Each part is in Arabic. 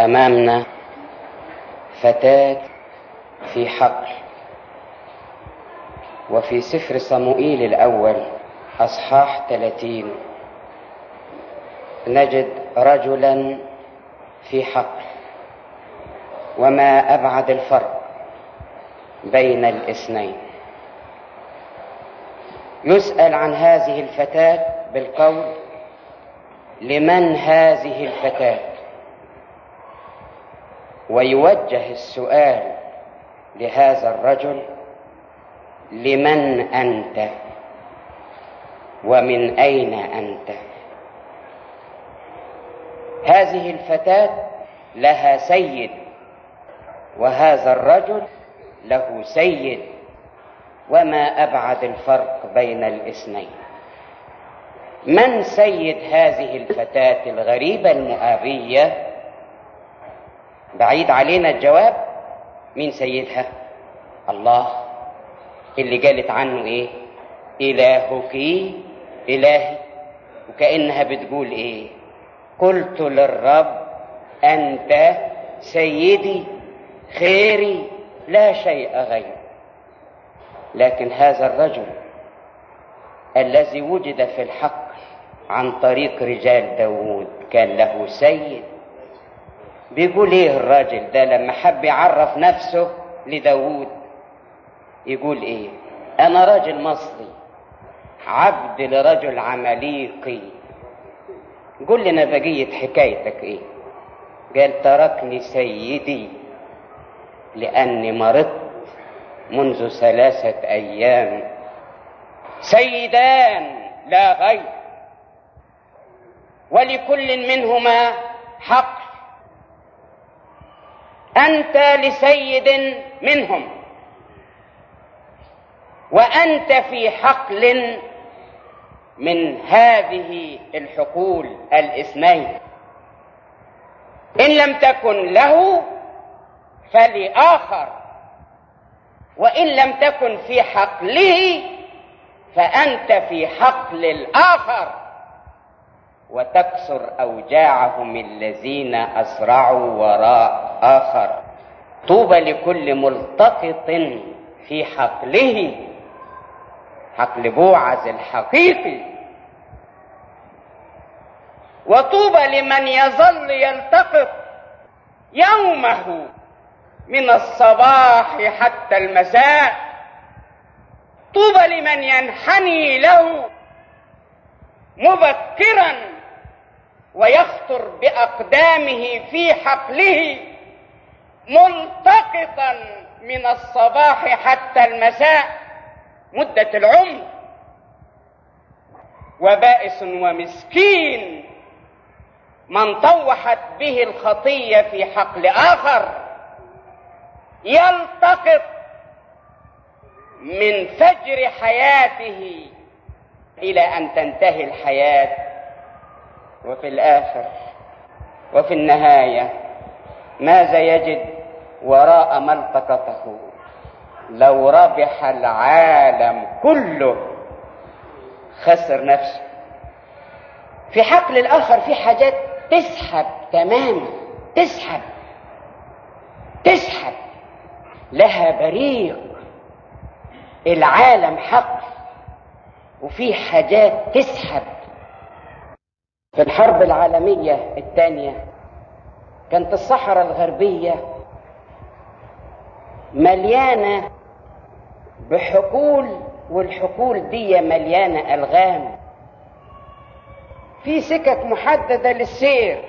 أمامنا فتاة في حقل، وفي سفر صموئيل الأول أصحاح 30 نجد رجلا في حقل، وما أبعد الفرق بين الاثنين. يسأل عن هذه الفتاة بالقول: لمن هذه الفتاة؟ ويوجه السؤال لهذا الرجل: لمن أنت؟ ومن أين أنت؟ هذه الفتاة لها سيد، وهذا الرجل له سيد، وما أبعد الفرق بين الاثنين. من سيد هذه الفتاة الغريبة المؤابية؟ بعيد علينا الجواب. مين سيدها؟ الله، اللي قالت عنه ايه؟ إلهك إلهي. وكأنها بتقول ايه؟ قلت للرب أنت سيدي، خيري لا شيء غير. لكن هذا الرجل الذي وجد في الحق عن طريق رجال داود كان له سيد. بيقول ايه الراجل ده لما حب يعرف نفسه لداود؟ يقول ايه؟ انا راجل مصري عبد لرجل عمليقي. قل لنا بقية حكايتك ايه؟ قال: تركني سيدي لأني مرضت منذ 3 أيام. سيدان لا غير، ولكل منهما حق. أنت لسيد منهم، وأنت في حقل من هذه الحقول الاثنين. إن لم تكن له فلآخر، وإن لم تكن في حقله فأنت في حقل الآخر. وتكسر أوجاعهم الذين أسرعوا وراء آخر. طوبى لكل ملتقط في حقله، حقل بوعز الحقيقي. وطوبى لمن يظل يلتقط يومه من الصباح حتى المساء. طوبى لمن ينحني له مبكرا ويخطر بأقدامه في حقله ملتقطا من الصباح حتى المساء مدة العمر. وبائس ومسكين من طوحت به الخطية في حقل آخر، يلتقط من فجر حياته إلى أن تنتهي الحياة، وفي الآخر وفي النهاية ماذا يجد وراء ما التقطه؟ لو ربح العالم كله خسر نفسه. في حقل الآخر في حاجات تسحب تماما، تسحب لها بريق. العالم حق، وفي حاجات تسحب. في الحرب العالمية الثانية كانت الصحراء الغربية مليانة بحقول، والحقول دي مليانة ألغام. في سكك محددة للسير،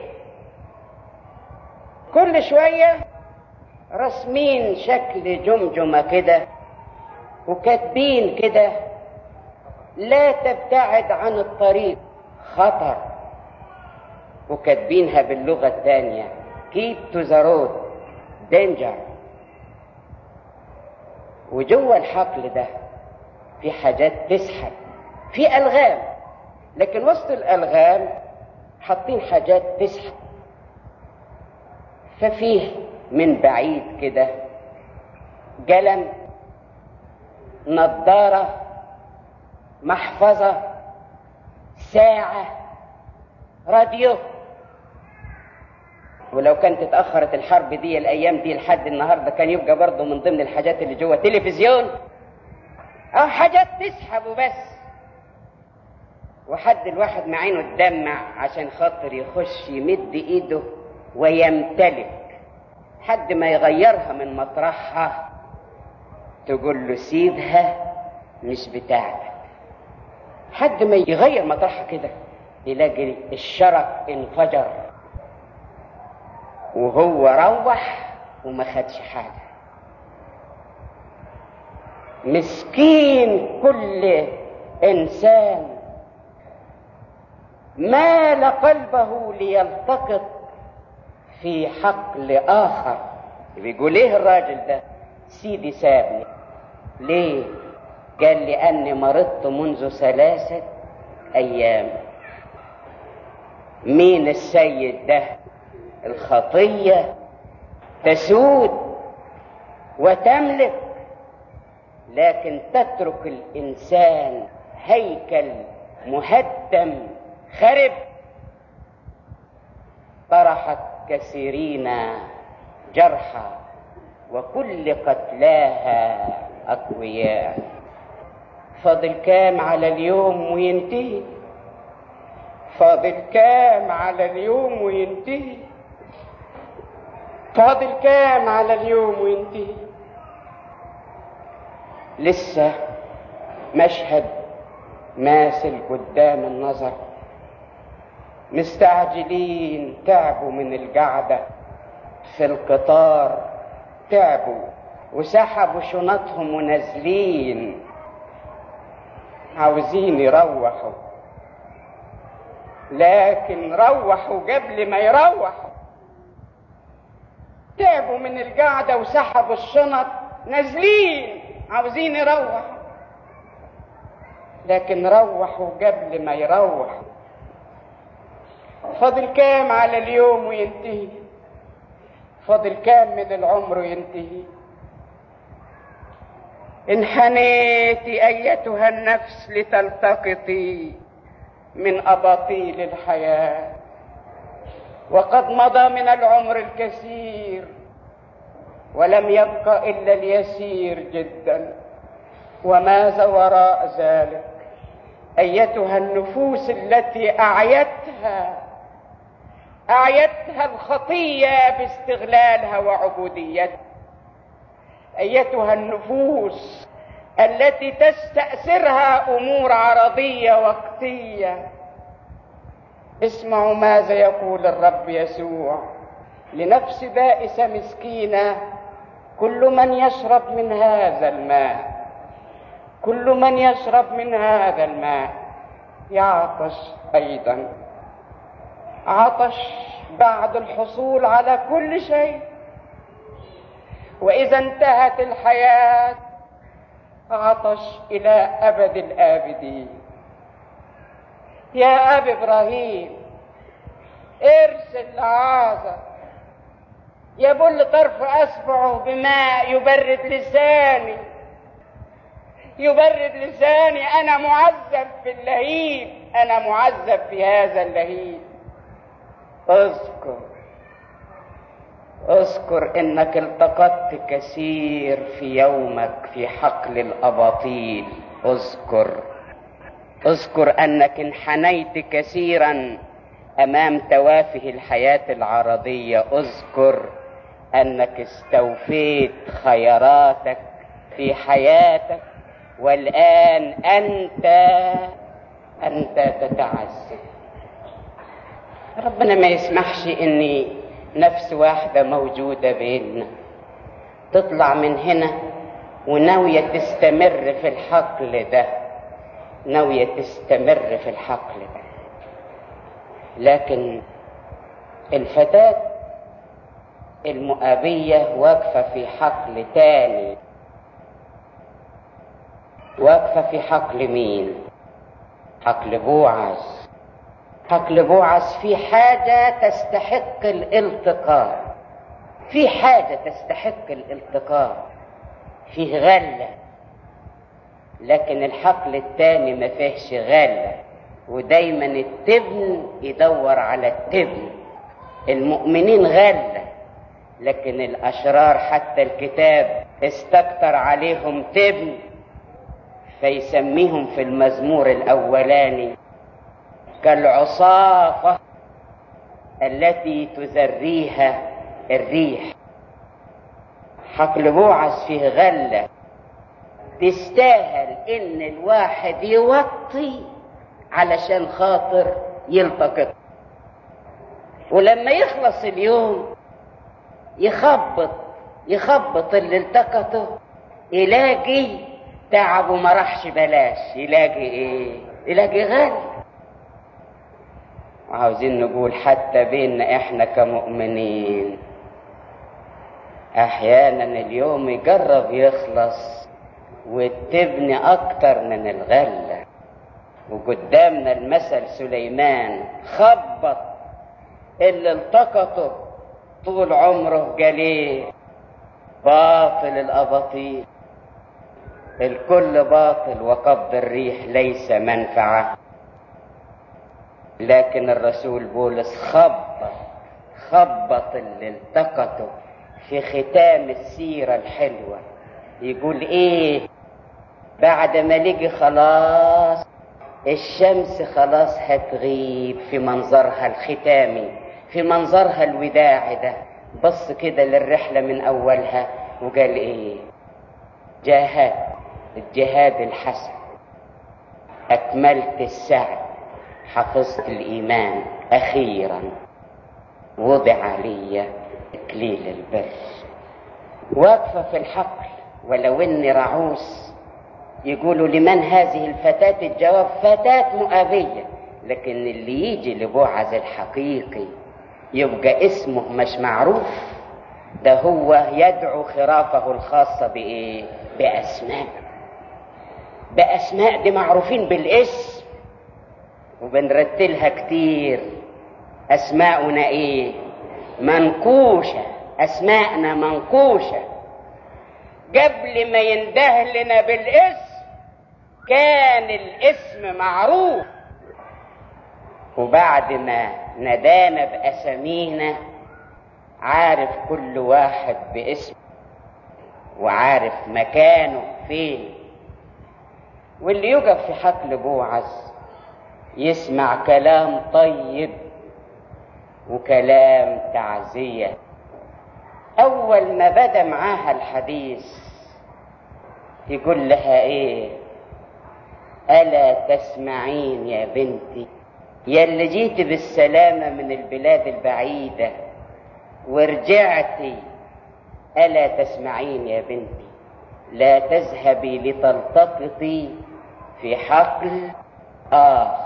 كل شوية رسمين شكل جمجمة كده وكاتبين كده: لا تبتعد عن الطريق، خطر. وكاتبينها باللغة الثانية: keep to the road, danger. وجوه الحقل ده في حاجات تسحب، في ألغام، لكن وسط الألغام حاطين حاجات تسحب. ففيه من بعيد كده قلم، نظارة، محفظة، ساعة، راديو. ولو كانت اتأخرت الحرب دي الأيام دي لحد النهاردة كان يبقى برضه من ضمن الحاجات اللي جوه تلفزيون أو حاجات تسحب وبس. وحد الواحد مع عينه تدمع عشان خاطر يخش يمد ايده ويمتلك، حد ما يغيرها من مطرحها تقول له سيبها مش بتاعتك. حد ما يغير مطرحها كده يلاقي الشرك انفجر وهو روح وما خدش حاجة. مسكين كل إنسان مال قلبه ليلتقط في حقل آخر. بيقول ايه الراجل ده؟ سيدي سابني ليه؟ قال لأني مرضت منذ 3 أيام. مين السيد ده؟ الخطية تسود وتملك، لكن تترك الإنسان هيكل مهدم خرب. طرحت كثيرين جرحى وكل قتلاها أقوياء. فاضل كام على اليوم وينتهي؟ فاضل كام على اليوم وينتهي؟ فاضل كام على اليوم وينتهي؟ لسه مشهد ماثل قدام النظر. مستعجلين، تعبوا من القعدة في القطار، تعبوا وسحبوا شنطهم ونازلين عاوزين يروحوا، لكن روحوا قبل ما يروحوا. تعبوا من القعدة وسحبوا الشنط، نازلين عاوزين يروحوا، لكن روحوا قبل ما يروحوا. فاضل كام على اليوم وينتهي؟ فاضل كام من العمر وينتهي؟ انحنيت أيتها النفس لتلتقطي من أباطيل الحياة، وقد مضى من العمر الكثير ولم يبق إلا اليسير جدا. وماذا وراء ذلك؟ أيتها النفوس التي أعيتها الخطية باستغلالها وعبوديتها، أيتها النفوس التي تستأثرها أمور عرضية وقتية. اسمعوا ماذا يقول الرب يسوع لنفس بائسة مسكينة: كل من يشرب من هذا الماء، كل من يشرب من هذا الماء يعطش أيضا. عطش بعد الحصول على كل شيء، وإذا انتهت الحياة عطش إلى أبد الآبدين. يا أبي إبراهيم ارسل لعازر يبل طرف أصبعه بماء يبرد لساني، يبرد لساني. أنا معذب في اللهيب، أنا معذب في هذا اللهيب. اذكر انك التقطت كثير في يومك في حقل الاباطيل. اذكر انك انحنيت كثيرا امام توافه الحياة العرضية. اذكر انك استوفيت خيراتك في حياتك، والان انت تتعذب. ربنا ما يسمحش ان نفس واحدة موجودة بيننا تطلع من هنا وناوية تستمر في الحقل ده، ناوية تستمر في الحقل ده. لكن الفتاة المؤابية واقفة في حقل تاني. واقفة في حقل مين؟ حقل بوعز. حقل بوعز في حاجة تستحق الالتقاء، في حاجة تستحق الالتقاء، فيه غلة. لكن الحقل التاني ما فيهش غلة، ودايما التبن يدور على التبن. المؤمنين غلة، لكن الأشرار حتى الكتاب استكتر عليهم تبن، فيسميهم في المزمور الأولاني كالعصافة التي تزريها الريح. حقل بوعز فيه غلة تستاهل ان الواحد يوطي علشان خاطر يلتقط، ولما يخلص اليوم يخبط اللي التقطه، يلاقي تعبه ما راحش بلاش، يلاقي ايه؟ يلاقي غالي. وعاوزين نقول حتى بيننا احنا كمؤمنين احيانا اليوم يجرب يخلص وتبني اكتر من الغلة. وقدامنا المثل سليمان خبط اللي التقطه طول عمره، قال ايه؟ باطل الاباطيل، الكل باطل وقبض الريح ليس منفعه. لكن الرسول بولس خبط اللي التقطه في ختام السيرة الحلوة. يقول ايه؟ بعد ما لقي خلاص الشمس خلاص هتغيب في منظرها الختامي، في منظرها الوداعي ده، بص كده للرحلة من اولها وقال ايه؟ جاهدت الجهاد الحسن، اكملت السعي، حفظت الايمان، اخيرا وضع لي اكليل البر. واقفة في الحقل ولو اني رعوس. يقولوا لمن هذه الفتاة؟ الجواب فتاة مؤابية، لكن اللي يجي لبوعز الحقيقي يبقى اسمه مش معروف، ده هو يدعو خرافه الخاصة بايه؟ بأسماء دي معروفين بالاسم وبنرتلها كتير. أسماؤنا ايه؟ منقوشة، أسماءنا منقوشة. قبل ما ينده لنا بالاسم كان الاسم معروف، وبعد ما ندانا بأسامينا عارف كل واحد باسمه وعارف مكانه فين. واللي يقف في حقل بوعز يسمع كلام طيب وكلام تعزية. أول ما بدأ معاها الحديث يقول لها إيه؟ ألا تسمعين يا بنتي، يا اللي جيت بالسلامة من البلاد البعيدة ورجعتي، ألا تسمعين يا بنتي، لا تذهبي لتلتقطي في حقل آخر.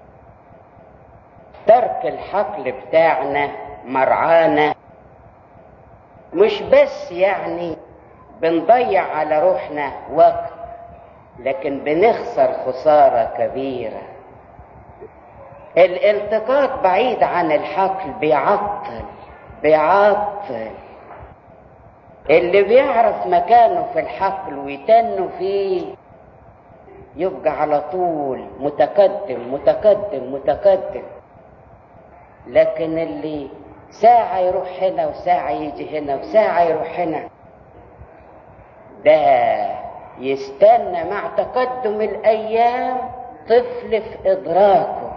ترك الحقل بتاعنا مرعانا مش بس يعني بنضيع على روحنا وقت، لكن بنخسر خسارة كبيرة. الالتقاط بعيد عن الحقل بيعطل. اللي بيعرف مكانه في الحقل ويتنه فيه يبقى على طول متقدم. لكن اللي ساعة يروح هنا وساعة يجي هنا وساعة يروح هنا، ده يستنى مع تقدم الأيام طفل في إدراكه.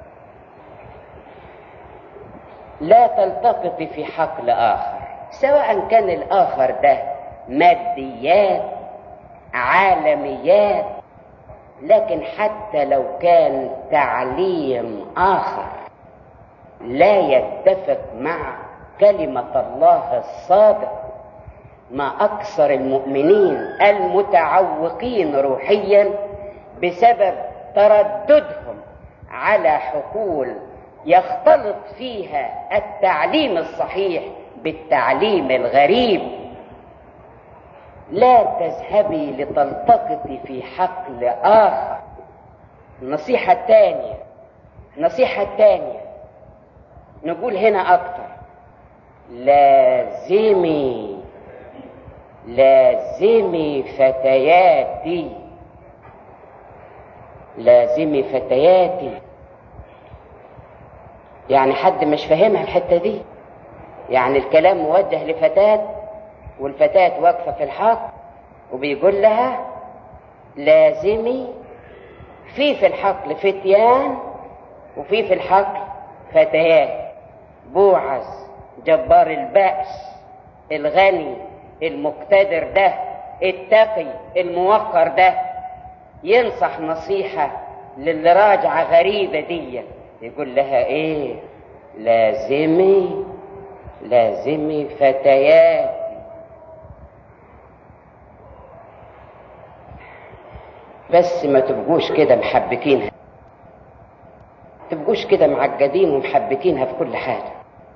لا تلتقطي في حقل آخر، سواء كان الآخر ده ماديات عالميات، لكن حتى لو كان تعليم آخر لا يتفق مع كلمة الله الصادق. ما أكثر المؤمنين المتعوقين روحيا بسبب ترددهم على حقول يختلط فيها التعليم الصحيح بالتعليم الغريب. لا تذهبي لتلتقطي في حقل آخر. النصيحة الثانية نقول هنا أكتر، لازمي فتياتي. يعني حد مش فاهمها الحتة دي؟ يعني الكلام موجه لفتاة، والفتاة واقفة في الحق وبيقول لها لازمي في الحقل فتيان وفي الحقل فتيات. بوعز جبار البأس الغني المقتدر ده التقي الموقر ده ينصح نصيحة للي راجعة غريبة دي، يقول لها ايه؟ لازمي فتيات. بس ما تبقوش كده محبكينها، تبقوش كده معقدين ومحبكينها في كل حاجة.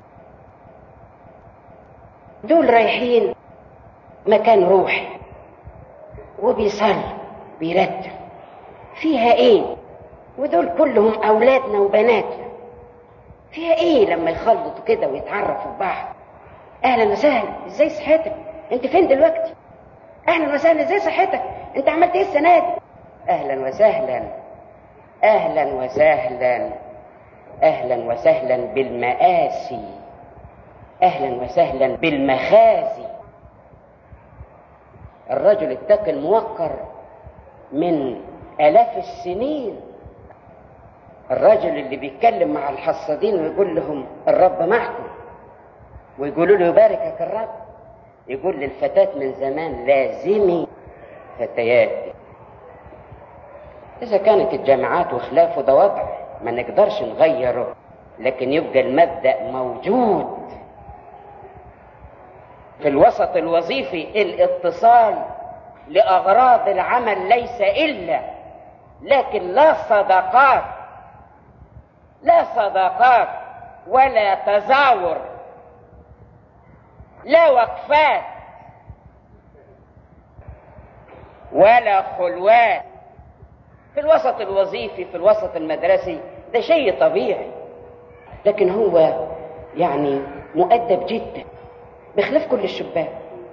دول رايحين مكان روحي وبيصلي بيرتب، فيها ايه؟ ودول كلهم اولادنا وبناتنا، فيها ايه لما يخلطوا كده ويتعرفوا ببعض؟ اهلا وسهلا، ازاي صحتك؟ انت فين دلوقتي؟ اهلا وسهلا، ازاي صحتك؟ انت عملت ايه السنه دي؟ اهلا وسهلا، اهلا وسهلا، اهلا وسهلا بالمآسي، اهلا وسهلا بالمخازي. الرجل التقي الموقر من آلاف السنين، الرجل اللي بيتكلم مع الحصادين ويقول لهم الرب معكم، ويقولوا له يباركك الرب، يقول للفتاة من زمان لازمي فتياتي. إذا كانت الجامعات وخلافه ده وضع ما نقدرش نغيره، لكن يبقى المبدأ موجود. في الوسط الوظيفي الاتصال لأغراض العمل ليس إلا، لكن لا صداقات ولا تزاور، لا وقفات ولا خلوات. في الوسط الوظيفي في الوسط المدرسي ده شيء طبيعي، لكن هو يعني مؤدب جدا بخلاف كل الشباب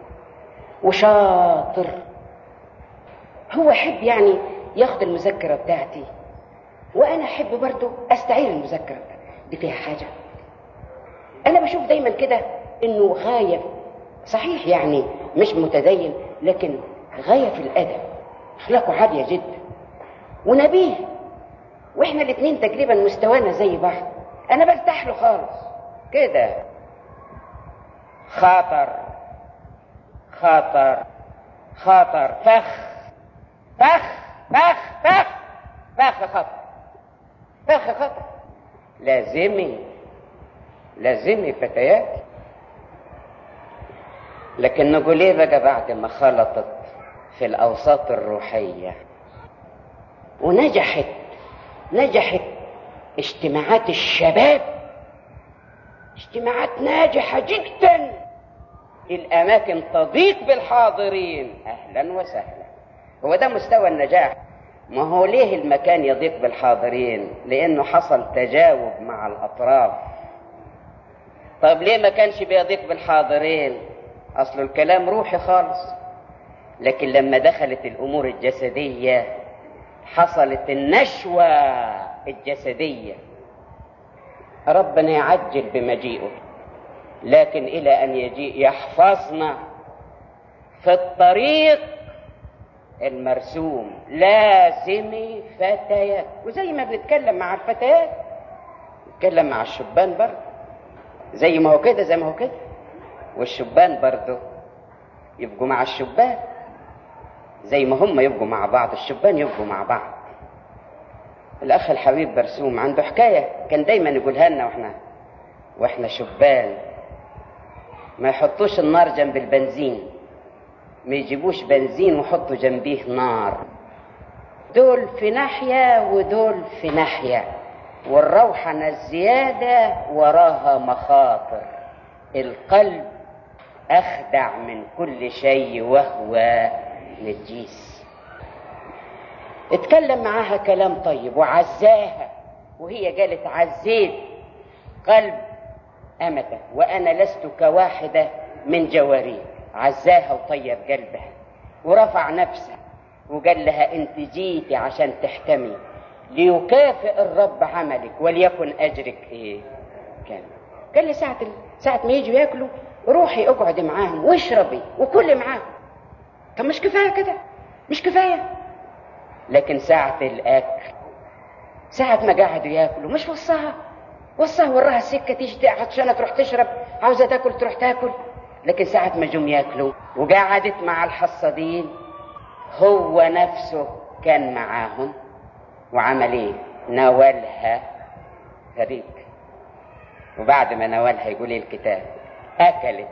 وشاطر. هو حب يعني ياخد المذكرة بتاعتي وانا احب برضو استعير المذكرة دي، فيها حاجة. انا بشوف دايما كده انه غاية، صحيح يعني مش متدين، لكن غاية في الادب، اخلاقه عالية جدا ونبيه، واحنا الاثنين تقريبا مستوانا زي بعض. انا برتاح له خالص كده. خاطر خاطر خاطر فخ فخ فخ فخ فخ خطر فخ خطر. لازمي فتيات. لكن نقول ايه بقى بعد ما خلطت في الاوساط الروحية ونجحت اجتماعات الشباب، اجتماعات ناجحة جدا، الاماكن تضيق بالحاضرين، اهلا وسهلا. هو ده مستوى النجاح. ما هو ليه المكان يضيق بالحاضرين؟ لانه حصل تجاوب مع الاطراف. طب ليه ما كانش بيضيق بالحاضرين؟ اصل الكلام روحي خالص، لكن لما دخلت الامور الجسدية حصلت النشوة الجسدية. ربنا يعجل بمجيئه، لكن الى ان يجيء يحفظنا في الطريق المرسوم. لازمي فتيات، وزي ما بيتكلم مع الفتيات يتكلم مع الشبان برضه، زي ما هو كده، والشبان برضه يبقوا مع الشبان زي ما هم يبقوا مع بعض، الشبان يبقوا مع بعض. الاخ الحبيب برسوم عنده حكاية كان دايما يقولها لنا واحنا شبان: ما يحطوش النار جنب البنزين، ما يجيبوش بنزين وحطوا جنبيه نار. دول في ناحية ودول في ناحية، والروحنة الزيادة وراها مخاطر. القلب أخدع من كل شيء وهو نجيس. اتكلم معاها كلام طيب وعزاها، وهي قالت عزيت قلب أمته وأنا لست كواحدة من جواريه. عزاها وطيب قلبها ورفع نفسه وقال لها انت جيتي عشان تحتمي ليكافئ الرب عملك وليكن أجرك إيه كان. قال لي ساعة ما يجوا ياكلوا روحي اقعدي معاهم واشربي وكلي معاهم. طب مش كفاية كده؟ مش كفاية؟ لكن ساعة الأكل، ساعة ما قعدوا ياكلوا مش وراها وراها السكة، تيجي عطشانة تروح تشرب، عاوزة تاكل تروح تاكل. لكن ساعة ما جم ياكلوا وقعدت مع الحصادين هو نفسه كان معاهم وعمل ايه؟ ناولها فريق. وبعد ما ناولها يقول ايه الكتاب؟ اكلت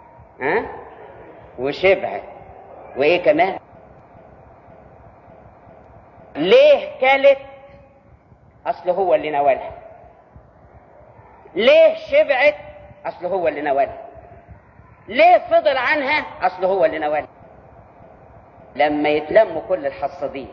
وشبعت وايه كمان؟ ليه كلت؟ اصله هو اللي ناولها. ليه شبعت؟ اصله هو اللي ناولها. ليه فضل عنها؟ اصله هو اللي ناولها. لما يتلموا كل الحصادين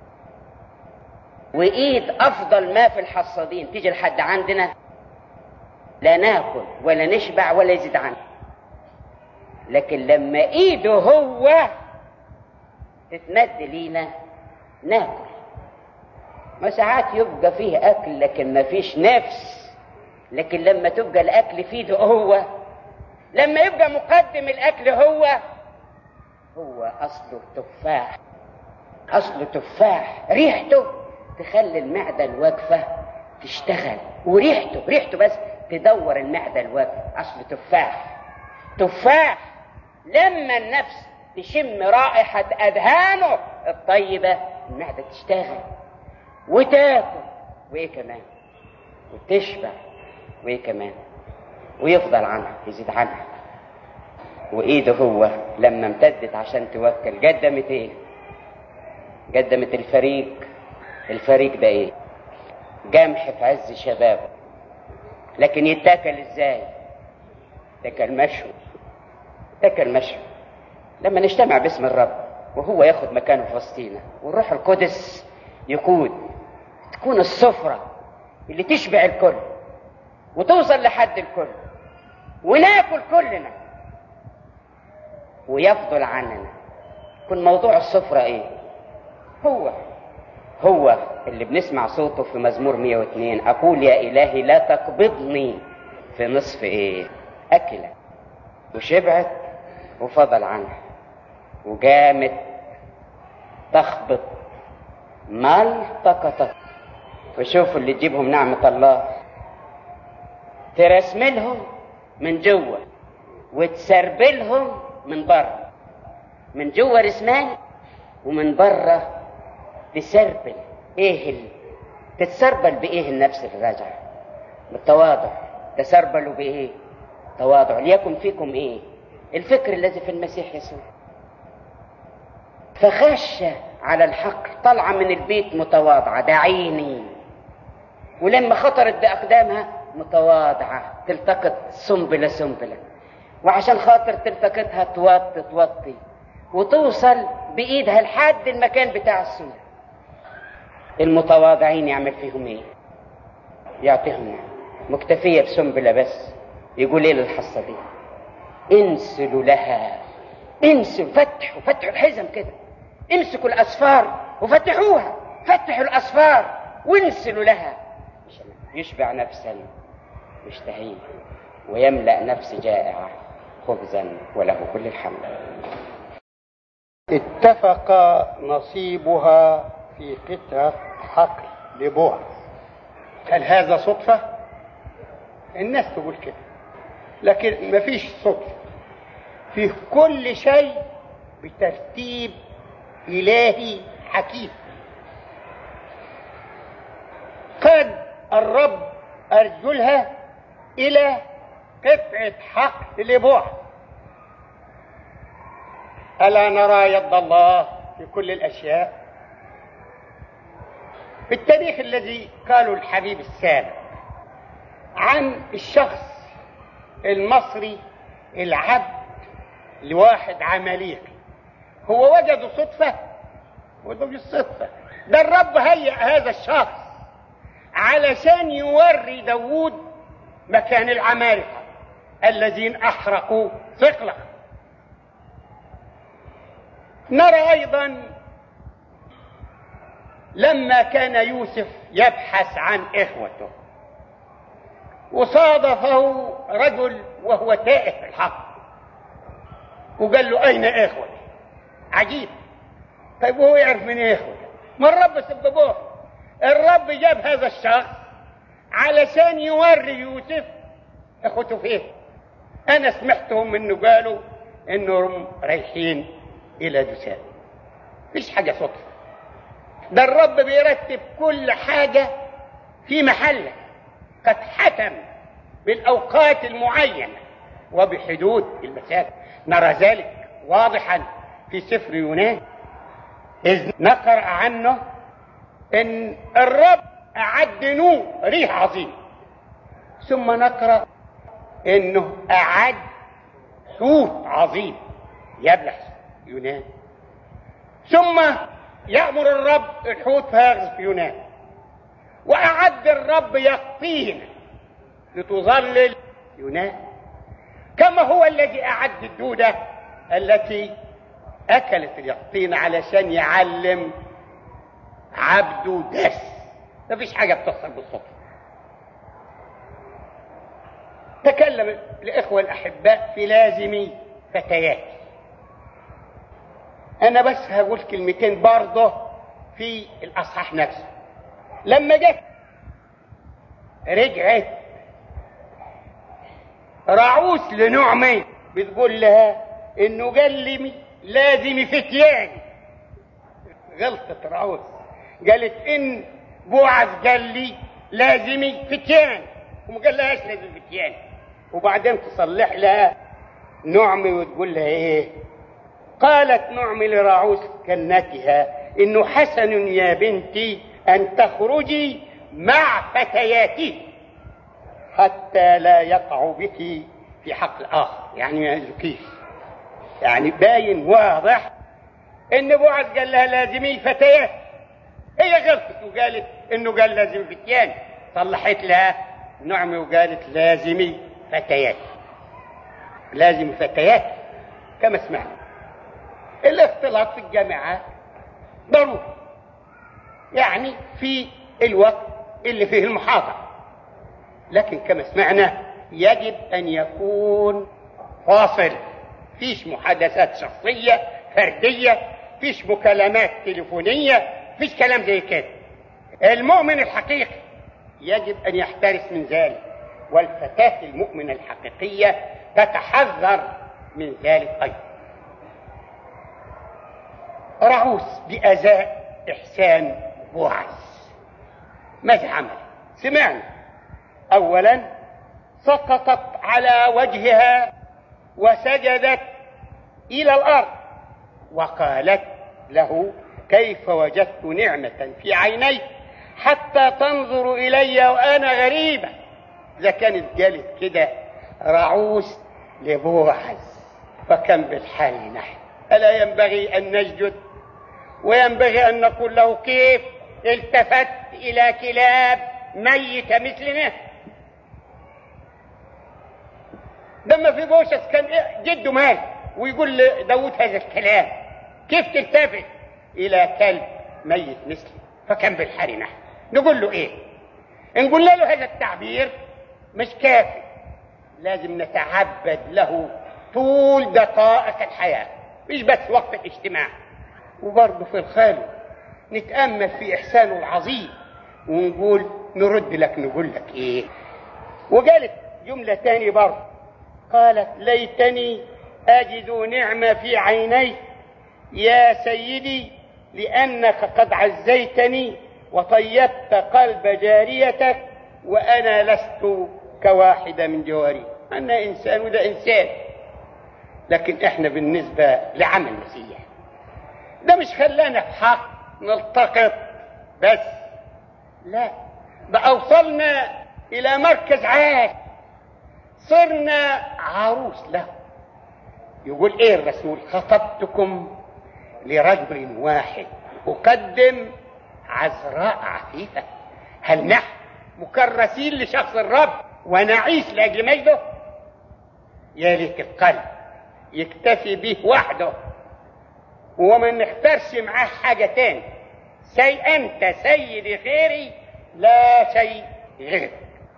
وايد افضل ما في الحصادين تيجي لحد عندنا، لا ناكل ولا نشبع ولا يزيد عنه. لكن لما ايده هو تتمد لينا ناكل. ما ساعات يبقى فيه اكل لكن ما فيش نفس. لكن لما تبقى الاكل في ايده هو، لما يبقى مقدم الاكل هو اصله تفاح. اصله تفاح، ريحته تخلي المعدة الواقفة تشتغل، وريحته بس تدور المعدة الواقفة. اصله تفاح لما النفس تشم رائحة اذهانه الطيبة المعدة تشتغل وتاكل وايه كمان وتشبع وايه كمان ويفضل عنها يزيد عنها. وايده هو لما امتدت عشان توكل قدمت ايه؟ قدمت الفريق ده ايه؟ قمح في عز شبابه. لكن يتاكل ازاي؟ تاكل مشوي. لما نجتمع باسم الرب وهو ياخد مكانه في وسطينا والروح القدس يقود، تكون السفرة اللي تشبع الكل وتوصل لحد الكل وناكل كلنا ويفضل عننا. يكون موضوع السفرة ايه؟ هو اللي بنسمع صوته في مزمور 102: اقول يا الهي لا تقبضني في نصف ايه؟ اكلة. وشبعت وفضل عنها وقامت تخبط ما التقطت. وشوفوا اللي تجيبهم نعمة الله، ترسملهم من جوه وتسربلهم من بره. من جوه رسمان ومن بره تسربل. تتسربل بايه النفس الراجعة؟ بالتواضع. تسربلوا بايه؟ تواضع. ليكن فيكم ايه؟ الفكر الذي في المسيح يسوع. فخش على الحق، طلع من البيت متواضعة دعيني. ولما خطرت بأقدامها متواضعة تلتقط سنبلة، وعشان خاطر تلتقطها توطي وتوصل بإيدها لحد المكان بتاع السنة. المتواضعين يعمل فيهم ايه؟ يعطيهم مكتفية بسنبلة بس. يقول ايه للحصة دي؟ انسلوا لها، فتحوا الحزم كده، امسكوا الأسفار وفتحوها، فتحوا الأسفار وانسلوا لها. يشبع نفسا يشتهيه ويملأ نفس جائعة خبزا وله كل الحمد. اتفق نصيبها في قطعة حقل لبوعز. هل هذا صدفة؟ الناس تقول كده، لكن مفيش صدفة. في كل شيء بترتيب إلهي حكيم. قد الرب أرجلها إلى قطعة حقل لبوعز. ألا نرى يد الله في كل الأشياء؟ في التاريخ الذي قاله الحبيب السابق عن الشخص المصري العبد لواحد عماليقي، هو وجده صدفة؟ وده مش صدفة، ده الرب هيأ هذا الشخص علشان يوري داوود مكان العمالقة الذين أحرقوا صقلة. نرى أيضا لما كان يوسف يبحث عن إخوته وصادفه رجل وهو تائه في الحق، وقال له أين إخوتي؟ عجيب. طيب وهو يعرف من إخوته؟ ما الرب سببوه. الرب جاب هذا الشخص علشان يوري يوسف إخوته فيه. أنا سمعتهم إنه قالوا إنهم رايحين إلى دوسان. مفيش حاجة صدفة، ده الرب بيرتب كل حاجة في محله، قد حكم بالأوقات المعينة وبحدود المسافة. نرى ذلك واضحا في سفر يونان، إذ نقرأ عنه إن الرب أعد نوح ريح عظيم، ثم نقرأ إنه أعد حوت عظيم يبلع يونان، ثم يأمر الرب الحوت فيغزف يونان، وأعد الرب يقطين لتظلل يونان، كما هو الذي أعد الدودة التي أكلت اليقطين علشان يعلم عبده دس. مفيش حاجة بتحصل بالصدفة. تكلم الإخوة الأحباء في لازمي فتيات. أنا بس هقول كلمتين برضه في الأصحاح نفسه. لما جت رجعت راعوس لنعمة بتقول لها إنه قال لي لازم فتياني. غلطت راعوس، قالت إن بوعز قال لي لازم فتيان، وما قال لهاش لازم فتيان. وبعدين تصلح لها نعمة وتقول لها إيه؟ قالت نعمة لراعوس كنتها إنه حسن يا بنتي أن تخرجي مع فتياتي حتى لا يقع بك في حق الآخر. يعني ما يزكيش، يعني باين واضح إن بوعز قال لها لازمي فتيات، هي غلطت وقالت إنه قال لازم فتيان. صلحت لها نعمة وقالت لازمي فتيات، لازم فتيات كما سمعنا. الاختلاط في الجامعات ضروري، يعني في الوقت اللي فيه المحاضرة، لكن كما سمعنا يجب أن يكون فاصل. فيش محادثات شخصية فردية، فيش مكالمات تليفونية، فيش كلام زي كده. المؤمن الحقيقي يجب أن يحترس من ذلك، والفتاة المؤمنة الحقيقية تتحذر من ذلك أيضا. راعوس بأزاء إحسان بوعز ماذا عمل؟ سمعنا أولا سقطت على وجهها وسجدت إلى الأرض وقالت له كيف وجدت نعمة في عينيك حتى تنظر إلي وأنا غريبة. إذا كانت قالت كده راعوس لبوعز فكم بالحال نحن. ألا ينبغي أن نسجد وينبغي أن نقول له كيف التفت إلى كلاب ميتة مثلنا؟ لما في بوشس كان جده مات ويقول لداود هذا الكلام، كيف تلتفت إلى كلب ميت مثلي؟ فكم بالحال نحن. نقول له إيه؟ نقول له هذا التعبير مش كافي، لازم نتعبد له طول دقائق الحياة، مش بس وقت الاجتماع. وبرضه في الخالق نتأمل في إحسانه العظيم ونقول نرد لك نقول لك إيه. وقالت جملة تاني برضه، قالت ليتني أجد نعمة في عيني يا سيدي لأنك قد عزيتني وطيبت قلب جاريتك وأنا لست كواحدة من جواري. أنا إنسان وده إنسان، لكن إحنا بالنسبة لعمل المسيح ده مش خلانا في حق نلتقط بس، لا، ده أوصلنا إلى مركز عالي، صرنا عروس له. يقول إيه الرسول؟ خطبتكم لرجل واحد أقدم عذراء عفيفة. هل نحن مكرسين لشخص الرب ونعيش لأجل مجده؟ يا ليت القلب يكتفي به وحده وما نختارش معاه حاجة تاني. أنت سيدي خيري لا شيء غيرك.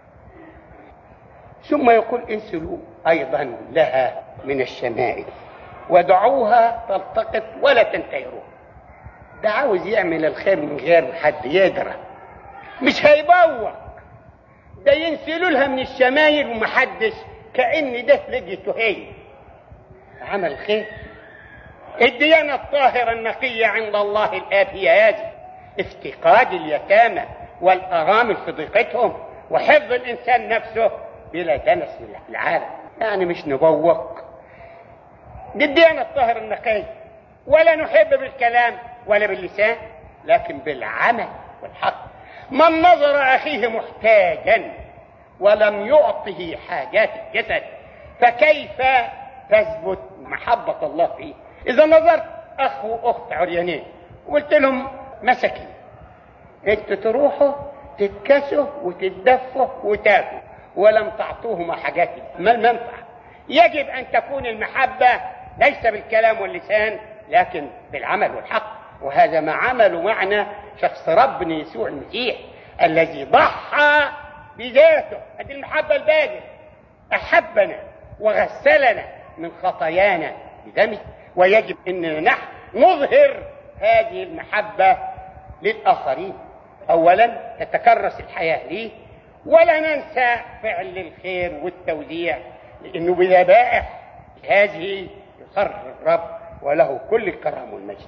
ثم يقول انسلوا أيضا لها من الشمائل ودعوها تلتقط ولا تنتهروها. ده عاوز يعمل الخير من غير حد يدرى، مش هيبوق، ده ينسلوا لها من الشمايل ومحدش، كأن ده لقيته هي عمل خير. الديانة الطاهرة النقية عند الله الآب هي هذه: افتقاد اليتامى والأرامل في ضيقتهم وحفظ الإنسان نفسه بلا دنس من العالم. يعني مش نبوق، دي الديانة الطاهرة النقية، ولا نحب بالكلام ولا باللسان لكن بالعمل والحق. من نظر أخيه محتاجا ولم يعطه حاجات الجسد فكيف تثبت محبة الله فيه؟ إذا نظرت أخ وأخت عريانين وقلت لهم مساكين، انتوا تروحوا تتكسوا وتتدفوا وتاكلوا ولم تعطوهم حاجات، ما المنفعة؟ يجب أن تكون المحبة ليس بالكلام واللسان لكن بالعمل والحق. وهذا ما عمله معنا شخص ربنا يسوع المسيح الذي ضحى بذاته. هذه المحبة الباذلة، أحبنا وغسلنا من خطايانا بدمه، ويجب أننا نحن نظهر هذه المحبة للآخرين. أولا تتكرس الحياة ليه، ولا ننسى فعل الخير والتوزيع، لأنه بذبائح هذه يقرر الرب وله كل الكرم والمجد.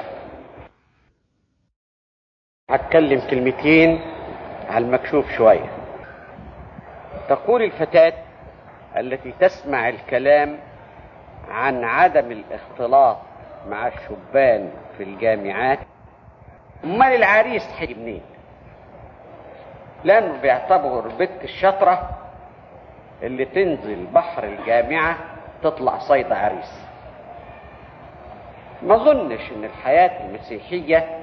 هتكلم كلمتين على المكشوف شوية. تقول الفتاة التي تسمع الكلام عن عدم الاختلاط مع الشبان في الجامعات: امال العريس هيجي منين؟ لانه بيعتبر البت الشاطرة اللي تنزل بحر الجامعة تطلع صيد عريس. ما ظنش ان الحياة المسيحية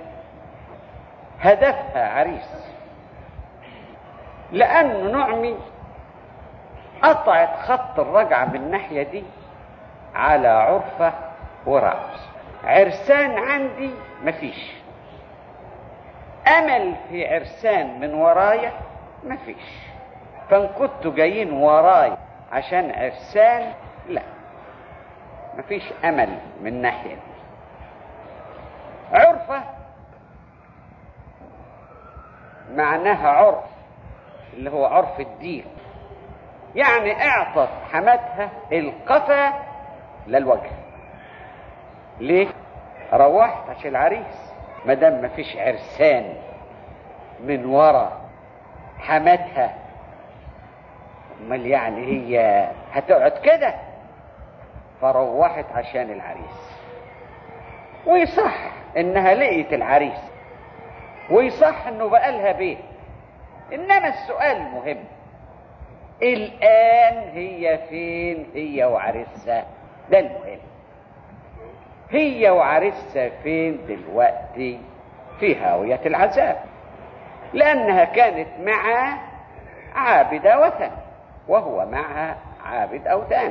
هدفها عريس، لأنه نعمي قطعت خط الرجعة من الناحية دي على عرفة ورعوس. عرسان عندي مفيش، أمل في عرسان من ورايا مفيش، فإن كنتوا جايين ورايا عشان عرسان لا، مفيش أمل من الناحية دي. عرفة معناها عرف اللي هو عرف الدين، يعني اعطت حماتها القفا للوجه. ليه؟ روحت عشان العريس. ما دام مفيش عرسان من ورا حماتها، امال يعني هي هتقعد كده؟ فروحت عشان العريس. ويصح انها لقيت العريس، ويصح انه بقالها بيت، انما السؤال المهم الان هي فين هي وعريسها؟ ده المهم. هي وعريسها فين دلوقتي؟ في هاوية العذاب، لانها كانت مع عابدة وثن وهو معها عابد اوثان.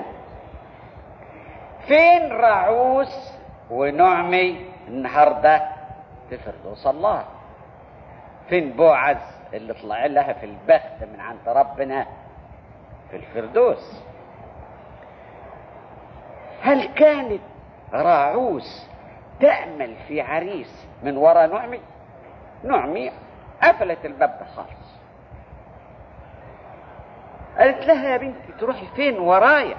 فين رعوس ونعمي النهارده في فردوس الله؟ فين بوعز اللي طلع لها في البخت من عند ربنا في الفردوس؟ هل كانت راعوس تأمل في عريس من وراء نعمي؟ نعمي قفلت الباب ده خالص. قالت لها يا بنتي تروحي فين ورايا؟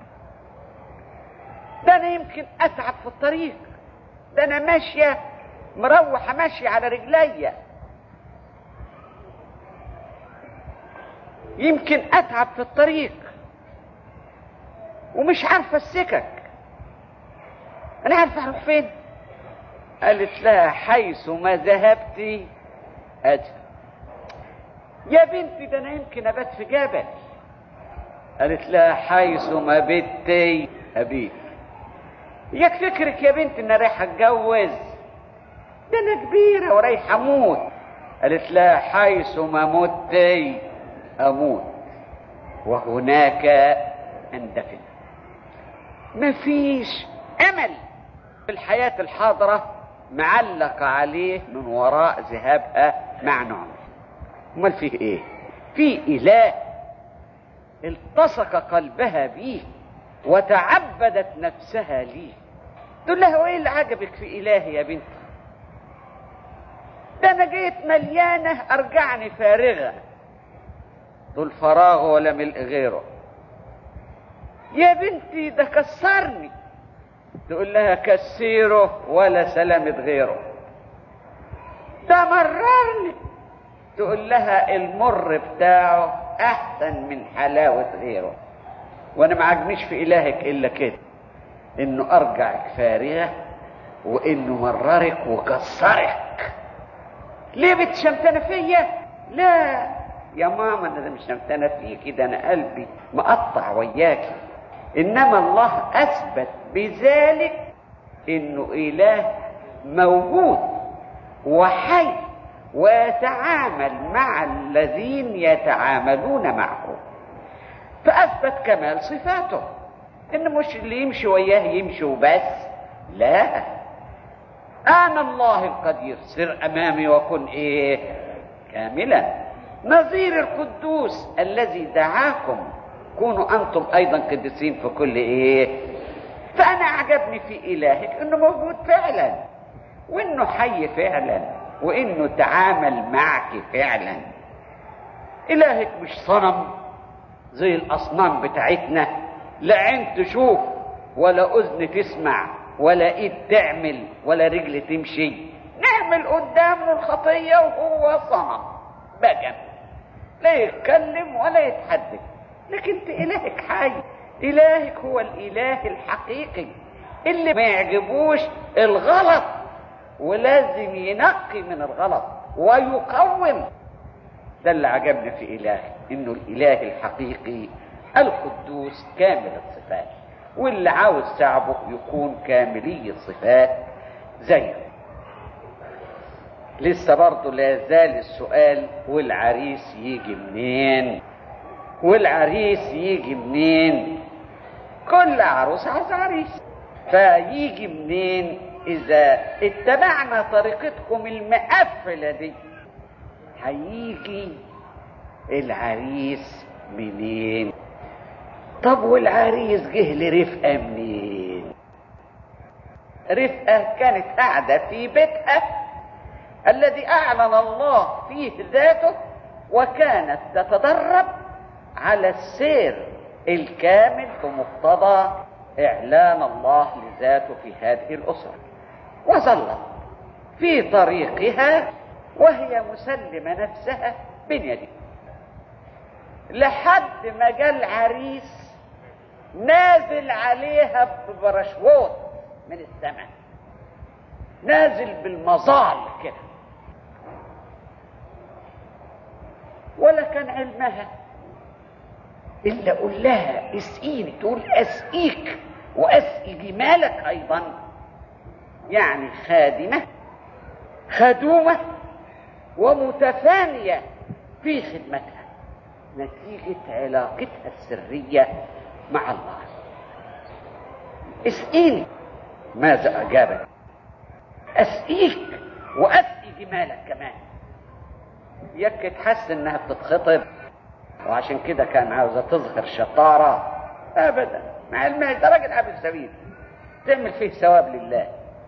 ده انا يمكن اتعب في الطريق، ده انا ماشيه مروحه ماشيه على رجليا، يمكن اتعب في الطريق ومش عارفه السكك، انا عارفه اروح فين. قالت لها حيث ما ذهبتي اذهب. يا بنتي ده انا يمكن ابات في جبل. قالت لها حيث ما بتي ابيت. ياك فكرك يا بنتي ان رايحه اتجوز؟ ده انا كبيره ورايحه اموت. قالت لها حيث ما متي اموت وهناك اندفن. مفيش امل في الحياه الحاضره معلق عليه من وراء ذهابها مع نعمه. امال فيه ايه؟ في اله التصق قلبها بيه وتعبدت نفسها ليه. تقول لها وايه اللي عجبك في الهي يا بنتي؟ ده انا جيت مليانه ارجعني فارغه. تقول فراغ ولا ملء غيره. يا بنتي ده كسرني. تقول لها كسيره ولا سلامة غيره. ده مررني. تقول لها المر بتاعه احسن من حلاوة غيره. وانا ما عجبنيش في الهك الا كده، انه ارجعك فارغة وانه مررك وكسرك. ليه بتشمتنا فيا؟ لا يا ماما انا مش شمتنا فيكي، ده انا قلبي مقطع وياكي. انما الله اثبت بذلك انه اله موجود وحي ويتعامل مع الذين يتعاملون معه، فاثبت كمال صفاته. ان مش اللي يمشي وياه يمشي وبس، لا، انا الله القدير سر امامي وكن ايه كاملا. نظير القدوس الذي دعاكم كونوا انتم ايضا قديسين في كل ايه. فانا اعجبني في الهك انه موجود فعلا، وانه حي فعلا، وانه تعامل معك فعلا. الهك مش صنم زي الاصنام بتاعتنا، لا عين تشوف ولا اذن تسمع ولا ايد تعمل ولا رجل تمشي. نعمل قدامه الخطيه وهو صنم بجم، لا يتكلم ولا يتحدث. لكن انت الهك حي. الهك هو الاله الحقيقي اللي ما يعجبوش الغلط، ولازم ينقي من الغلط ويقوم. ده اللي عجبنا في الهك، انه الاله الحقيقي القدوس كامل الصفات، واللي عاوز شعبه يكون كاملي الصفات زيه. لسه برضه لا زال السؤال، والعريس يجي منين؟ والعريس يجي منين؟ كل عروس عاوز عريس، فيجي منين اذا اتبعنا طريقتكم المقفله دي؟ هيجي العريس منين؟ طب والعريس جه لرفقه منين؟ رفقه كانت قاعده في بيتها الذي اعلن الله فيه ذاته، وكانت تتدرب على السير الكامل في مقتضى اعلان الله لذاته في هذه الاسره، وظلت في طريقها وهي مسلمه نفسها بين يديه، لحد ما جاء العريس نازل عليها ببرشوت من السماء، نازل بالمظال كده، ولا كان علمها الا قول لها اسقيني، تقول اسقيك واسقي جمالك ايضا. يعني خادمه خدومه ومتفانيه في خدمتها نتيجه علاقتها السريه مع الله. اسقيني. ماذا اجابت؟ اسقيك واسقي جمالك كمان. يك تحس انها بتتخطب وعشان كده كان عاوزه تظهر شطاره؟ ابدا، مع المال ده راجل عابد سبيل تعمل فيه ثواب لله.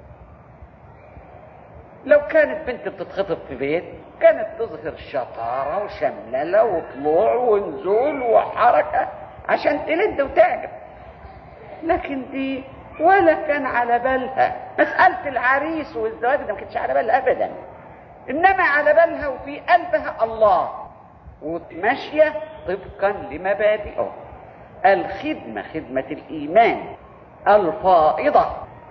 لو كانت بنت بتتخطب في بيت كانت تظهر شطاره وشملله وطلوع ونزول وحركه عشان تلد وتعجب، لكن دي ولا كان على بالها مساله العريس والزواج، ده ما كانتش على بالها ابدا، انما على بالها وفي قلبها الله، وماشيه طبقا لمبادئه. الخدمه خدمه الايمان الفائضه.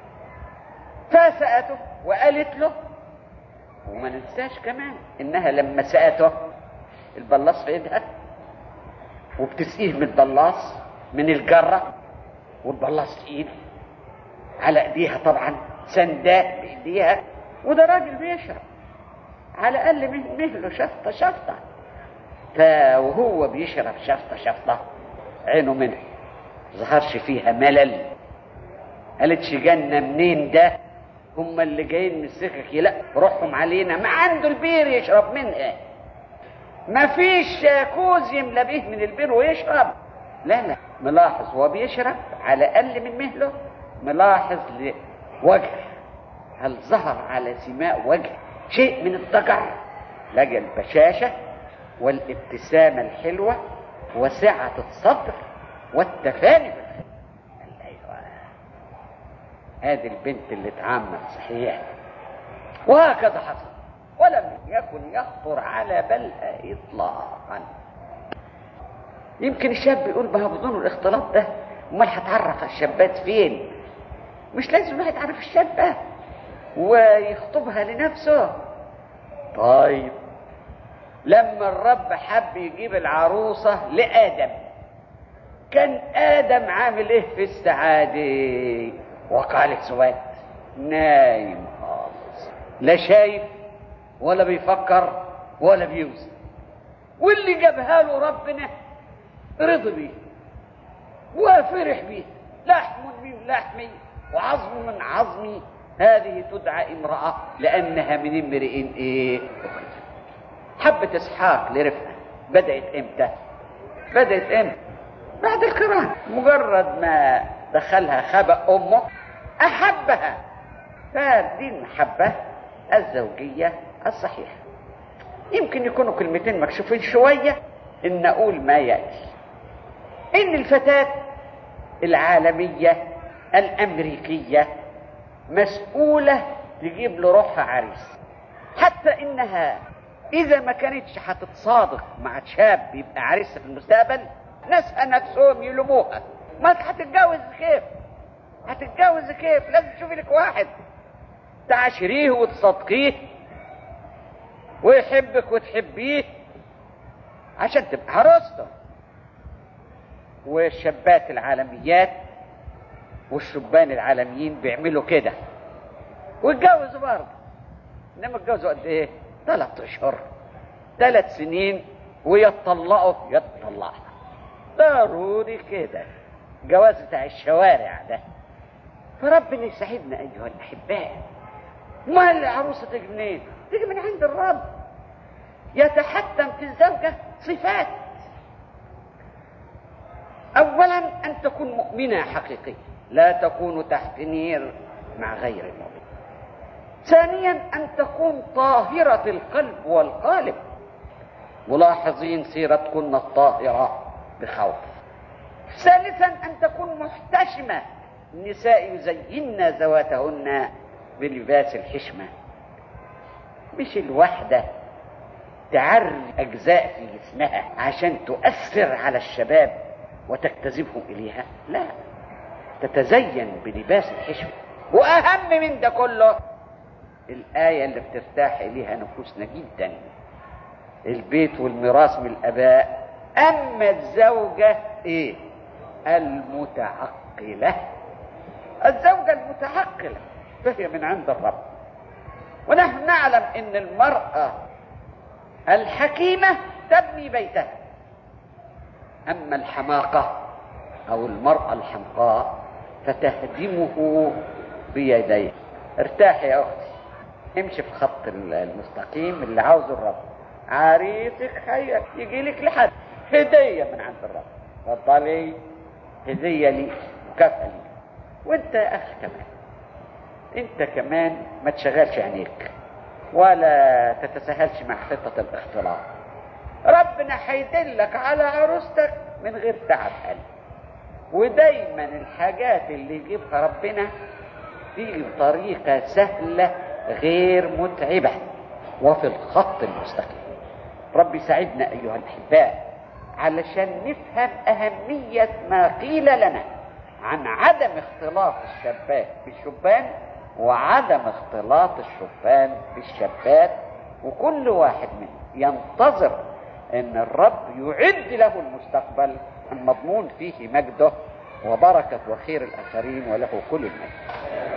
فسأته وقالت له، وما ننساش كمان انها لما سأته البلاص في ايدها وبتسقيه من البلاص من الجره، والبلاص ايد على ايديها طبعا سنداء بايديها، وده راجل بيشرب على الاقل مهله شفطه شفطه، وهو بيشرب شفطه شفطه عينه منها ظهرش فيها ملل، قالتش جنة منين ده هم اللي جايين من السكك لا روحهم علينا، ما عنده البير يشرب منها، ما فيش كوز يملى به من البير ويشرب. لا لا، ملاحظ هو بيشرب على اقل من مهله، ملاحظ لوجه، هل ظهر على سماء وجه شيء من الضجر؟ لقى البشاشة والابتسامة الحلوة وسعة الصدر والتفاني في الخير. ايوه، هذه البنت اللي اتعمل صحيح. وهكذا حصل، ولم يكن يخطر على بالها اطلاقا. يمكن الشاب يقول ما هو بدون الاختلاط ده امال هتعرف الشابات فين؟ مش لازم الواحد يعرف الشابة ويخطبها لنفسه. طيب لما الرب حب يجيب العروسة لآدم، كان آدم عامل ايه في السعادة؟ وقال سواد نايم خالص، لا شايف ولا بيفكر ولا بيوزن. واللي جابها له ربنا رضي بيه وفرح بيه، لحم من لحمي وعظم من عظمي، هذه تدعى امرأة لأنها من امرئ ايه؟ حبة اسحاق لرفقة بدأت امتى؟ بعد القران، مجرد ما دخلها خبأ امه احبها. فدي المحبة الزوجية الصحيحة. يمكن يكونوا كلمتين مكشوفين شوية ان اقول ما يأتي، ان الفتاة العالمية الامريكية مسؤولة تجيب لروحها عريس، حتى انها اذا ما كانتش هتتصادق مع شاب يبقى عريسها في المستقبل، ناسها نفسهم يلوموها. ما هتتجوز كيف؟ لازم تشوفي لك واحد تعاشريه وتصدقيه ويحبك وتحبيه عشان تبقى عروسته. والشابات العالميات والشبان العالميين بيعملوا كده ويتجوزوا برضه، انما اتجوزوا قد ايه؟ 3 أشهر 3 سنين ويتطلقوا ضروري كده، جواز بتاع الشوارع ده. فربنا يسعدنا ايها الاحباء. ما العروسه تيجي منين؟ تيجي من عند الرب. يتحتم في الزوجه صفات، اولا ان تكون مؤمنه حقيقيه، لا تكون تحت نير مع غير المؤمن. ثانيا ان تكون طاهره القلب والقالب، ملاحظين سيرتكن الطاهره بخوف. ثالثا ان تكون محتشمه، النساء يزين ذواتهن بلباس الحشمه، مش الوحده تعري اجزاء في جسمها عشان تؤثر على الشباب وتجتذبهم اليها، لا، تتزين بلباس الحشمه. واهم من ده كله الايه اللي بترتاح اليها نفوسنا جدا، البيت والميراث من الاباء، اما الزوجه ايه؟ المتعقله. الزوجه المتعقله فهي من عند الرب. ونحن نعلم ان المراه الحكيمه تبني بيتها، اما الحماقه او المراه الحمقاء فتهدمه بيديه. ارتاحي يا اختي، امشي في خط المستقيم اللي عاوزه الرب. عريسك هيا يجي لك لحد هديه من عند الرب، اتفضلي هديه لي مكافاه لي. وانت يا اخ كمان، انت كمان ما تشغلش عينيك ولا تتساهلش مع خطه الاختلاط. ربنا هيدلك على عروستك من غير تعب قلب. ودايما الحاجات اللي يجيبها ربنا تيجي بطريقه سهله غير متعبه وفي الخط المستقيم. رب يساعدنا ايها الاحباء علشان نفهم اهميه ما قيل لنا عن عدم اختلاط الشابات بالشبان وعدم اختلاط الشبان بالشابات، وكل واحد منهم ينتظر ان الرب يعد له المستقبل المضمون فيه مجده وبركه وخير الاخرين، وله كل المجد.